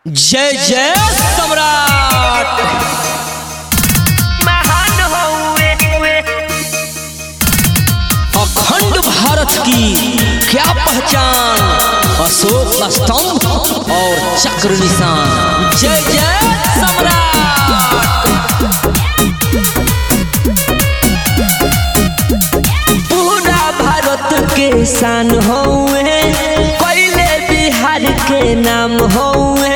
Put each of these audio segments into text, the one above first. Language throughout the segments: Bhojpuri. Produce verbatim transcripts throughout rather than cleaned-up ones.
जय जय सम्राट महान हुए अखंड भारत की क्या पहचान, अशोक का स्तंभ और चक्र निशान। जय जय सम्राट। पूरा भारत के शान हुए, पहले बिहार के नाम हुए,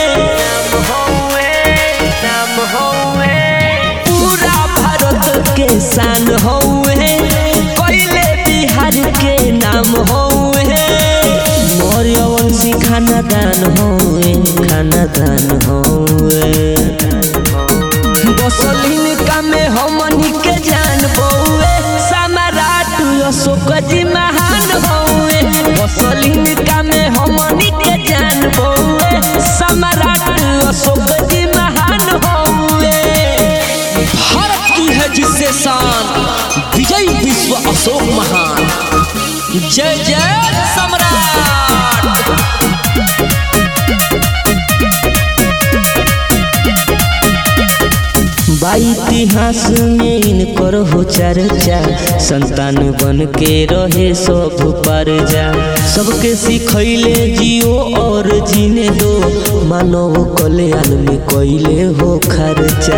नाम हुए पूरा भारत के शान हुए, पहले बिहार के नाम हुए। मौर्य वंशी खानदान हुए, खानदान हुए। बसलिन का में हमनी के जान बउए, सम्राट अशोक जी महान हुए। बसलिन का में हमनी के जान बउए, सम्राट अशोक जी महान हुए। भारत की है जिससे शान, विजय विश्व अशोक महान। जय जय सम्राट। बा इतिहास में इनकर हो चर्चा, संतान बन के रहे सब पर जा। सबके सिखैले जियो और जीने दो, मानव कल्याण में कैले हो खर्चा।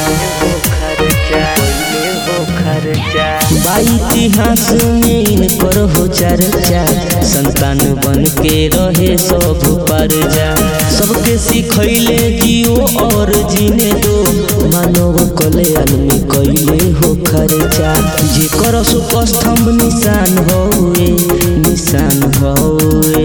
बा इतिहास में इनकर हो चर्चा, संतान बन के रहे सब पर जा। सबके सिखैले जियो और जीने दो, मानव कल्याण में कैले हो खर्चा। जेकर अशोक स्तंभ निशान हुए, निशान हुए।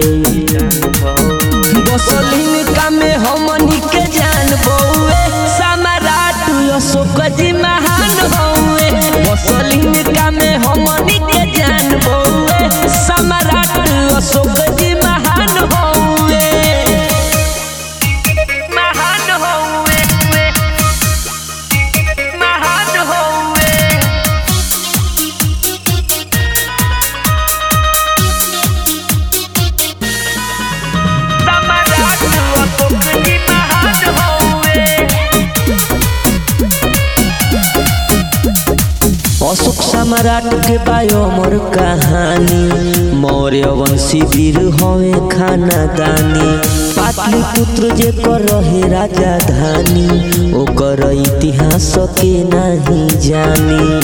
बसलिन का में हमनी के जान बउए, सम्राट अशोक जी महान हुए। बसलिन का में हमनी के जान बउए, सम्राट अशोक जी महान हुए, महान हुए, महान हुए। सम्राट अशोक जी महान हुए। अशोक सम्राट के बायो अमर कहानी, मौर्य वंशी वीर हवे खानदानी। पाटलिपुत्र जे कर रहे राजधानी, ओकर इतिहास के नहीं जानी।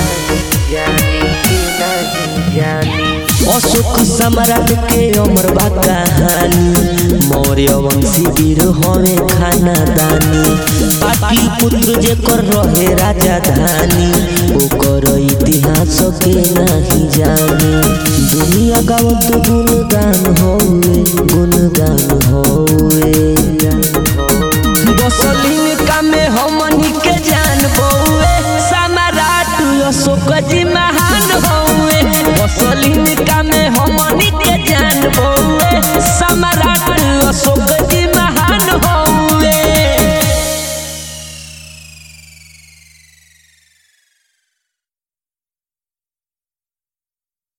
अशोक सम्राट के अमर बा कहानी, मौर्य वंशी वीर हवे खानदानी। पाटलिपुत्र जे कर रहे राजधानी, ओकर इतिहास के नहीं जानी। दुनिया गावत गुणगान होवे, गुणगान होवे। बसलिन का में हमन